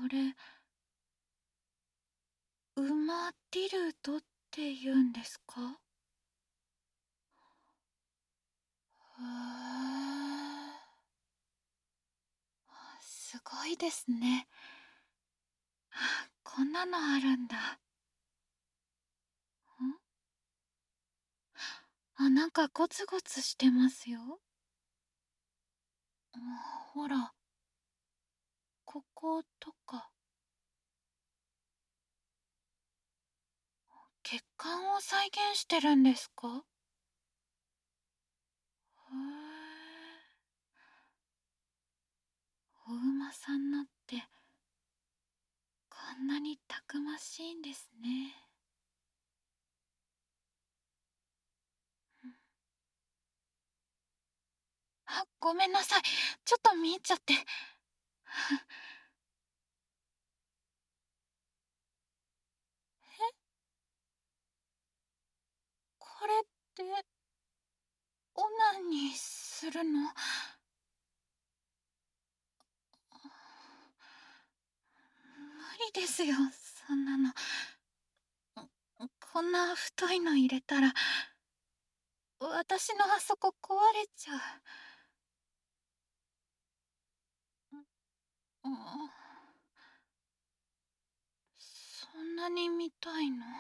れ、ウマティルドって言うんですか？へえ、すごいですね。こんなのあるんだ。なんかゴツゴツしてますよ。ほら、こことか。血管を再現してるんですか？へえ、お馬さんのってこんなにたくましいんですね。ごめんなさい。ちょっと見入っちゃって。これって、オナニーするの？無理ですよ、そんなの。こんな太いの入れたら、私のあそこ壊れちゃう。うん、そんなに見たいの？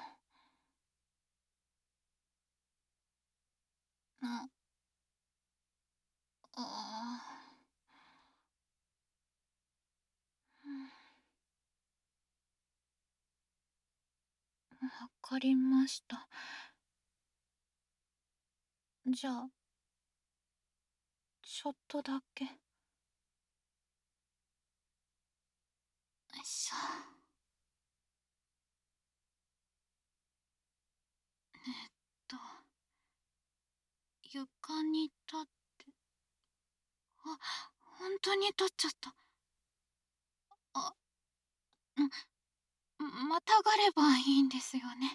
あ、あわかりました。じゃあ、ちょっとだけ。よいしょ。と、床に立って、あ、本当に立っちゃった。あ、またがればいいんですよね。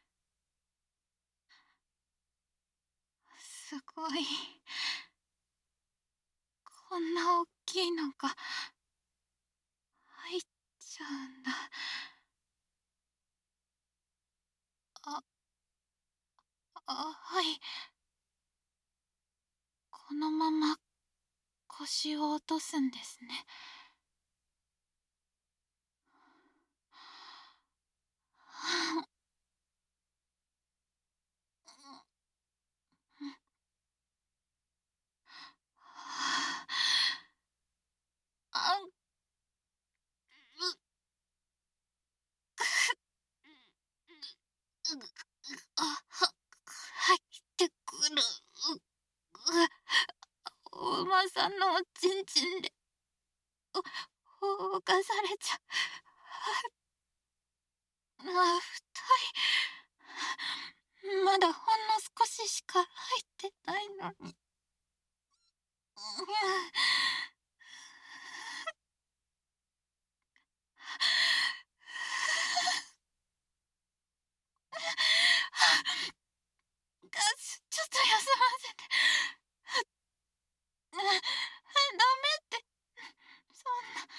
すごい。こんな大きいのが入っちゃうんだ。あ、はい。このまま腰を落とすんですね。あ、入ってくる。お馬さんのおちんちんで、犯されちゃう。太い。まだほんの少ししか入ってないのに。ちょっと休ませて。ダメって、そんな。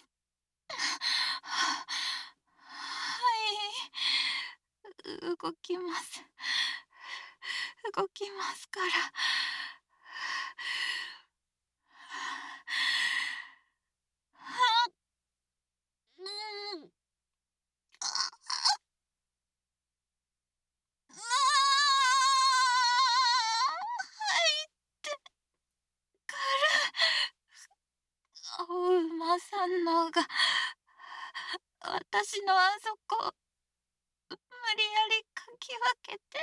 はい、動きます。動きますから。うん。入ってくる。お馬さんのが私のあそこ無理やりかき分けて。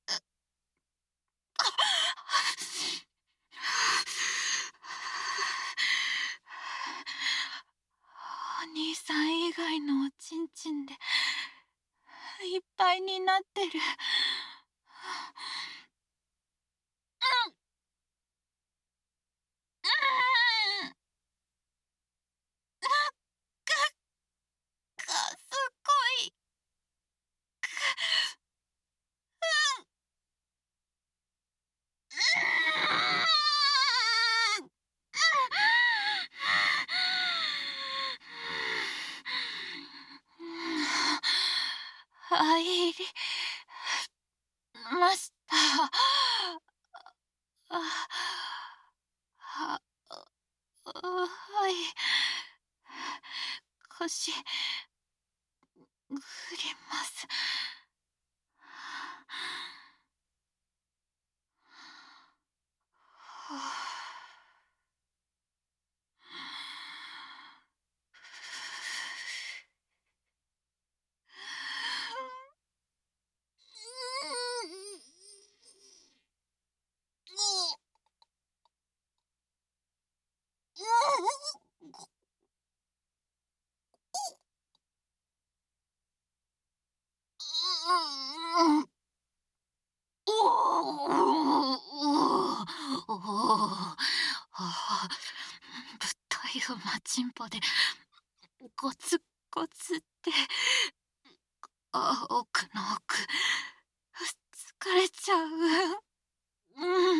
お兄さん以外のおちんちんでいっぱいになってる。うん、すごい。 入りました。あ、ははい。腰、振ります。はあ、物体をマチンポでゴツゴツって、奥の奥、疲れちゃう。うん。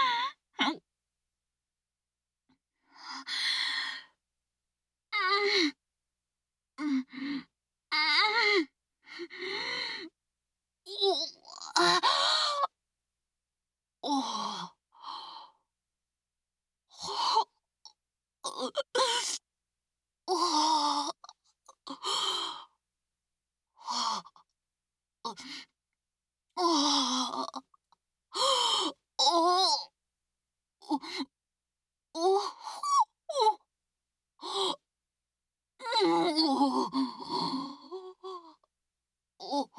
うん。うん。おお。ほおお。はあ。おお。おお。おお。お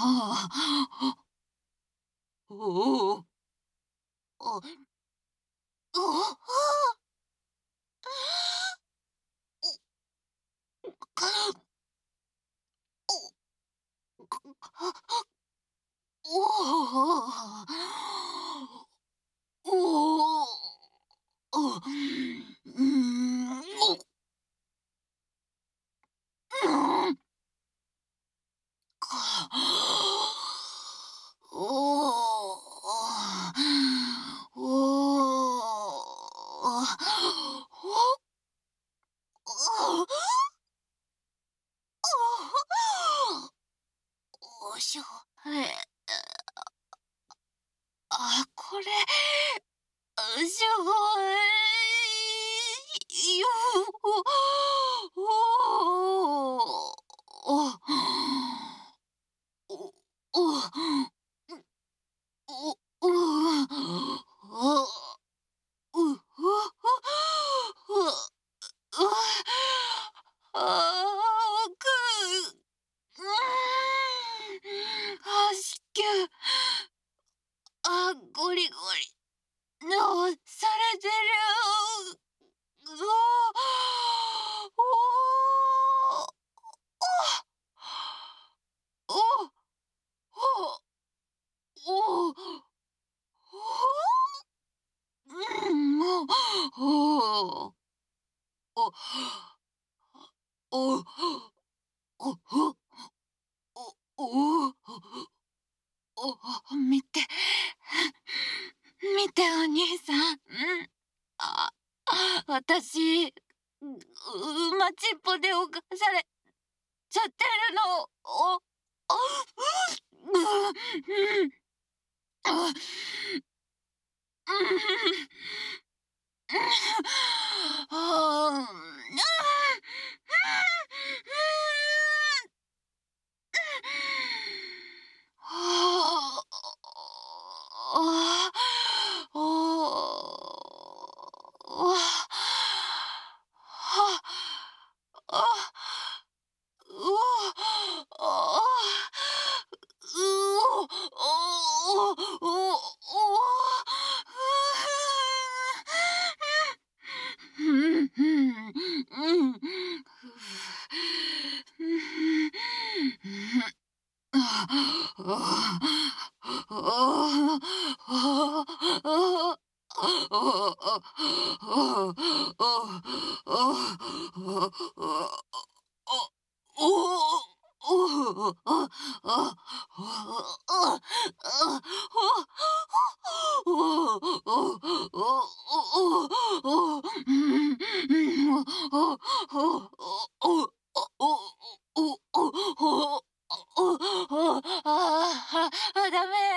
お。おお。おしょ。これ、すごいよ。おおおおおしっきゅう。ゴリゴリ。のされてる。うおお。おお。おお。もう、おお。お、お、お、お、お、見て、見てお兄さん。あ、私、マチっぽで犯されちゃってるの。うん、あ、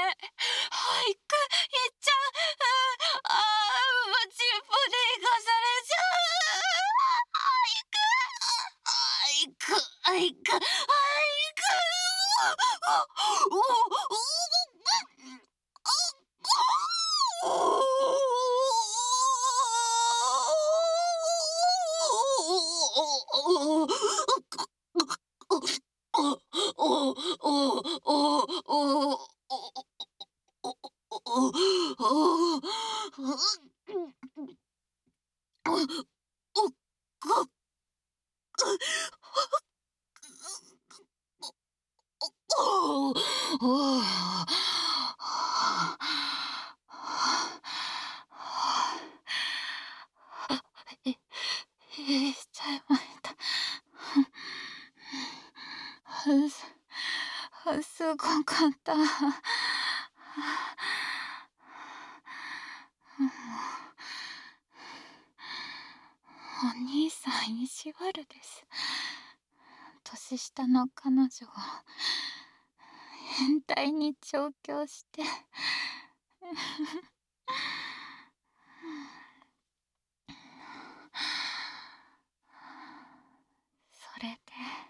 俳句言っちゃう。ああ、ちっぽで生かされちゃう。俳句。おおおえ、しちゃいました。すごかった。お兄さん意地悪です。年下の彼女を変態に調教して。それで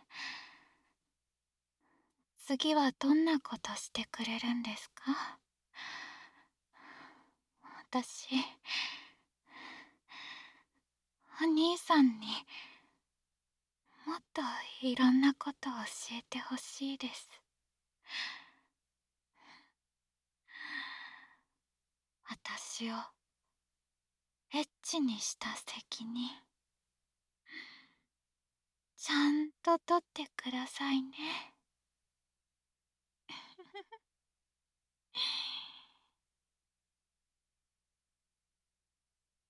次はどんなことしてくれるんですか？私、お兄さんにもっといろんなことを教えてほしいです。私をエッチにした責任、ちゃんと取ってくださいね。